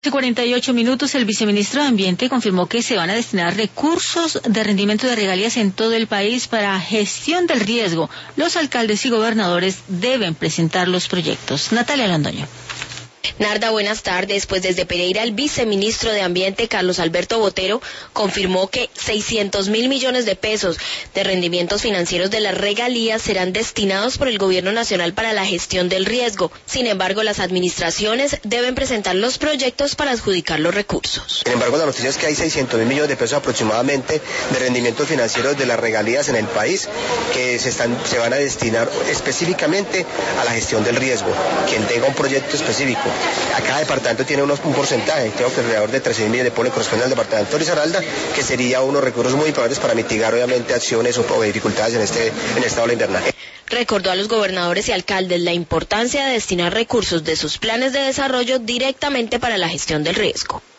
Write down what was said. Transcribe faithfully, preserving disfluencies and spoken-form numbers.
Hace cuarenta y ocho minutos el viceministro de Ambiente confirmó que se van a destinar recursos de rendimiento de regalías en todo el país para gestión del riesgo. Los alcaldes y gobernadores deben presentar los proyectos. Natalia Londoño. Narda, buenas tardes. Pues desde Pereira el viceministro de Ambiente, Carlos Alberto Botero, confirmó que seiscientos mil millones de pesos de rendimientos financieros de las regalías serán destinados por el gobierno nacional para la gestión del riesgo. Sin embargo, las administraciones deben presentar los proyectos para adjudicar los recursos. Sin embargo, la noticia es que hay seiscientos mil millones de pesos aproximadamente de rendimientos financieros de las regalías en el país que se, están, se van a destinar específicamente a la gestión del riesgo. Quien tenga un proyecto específico. A cada departamento tiene unos, un porcentaje, creo que alrededor de trece mil millones de pesos le corresponde al departamento de Risaralda, que sería unos recursos muy importantes para mitigar obviamente acciones o, o dificultades en este en esta ola invernal. Recordó a los gobernadores y alcaldes la importancia de destinar recursos de sus planes de desarrollo directamente para la gestión del riesgo.